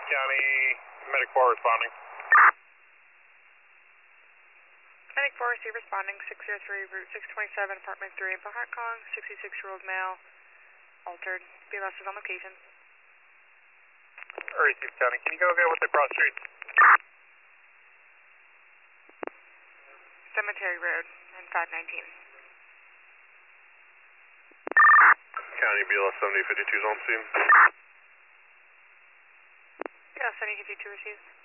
County, Medic 4 responding. Medic 4, receive responding, 603, Route 627, Apartment 3 in Hong Kong, 66-year-old male, altered. BLS is on location. Receive County, can you go get with the cross street? Cemetery Road and 519. County, BLS 7052 is on scene. BLS 7052 received.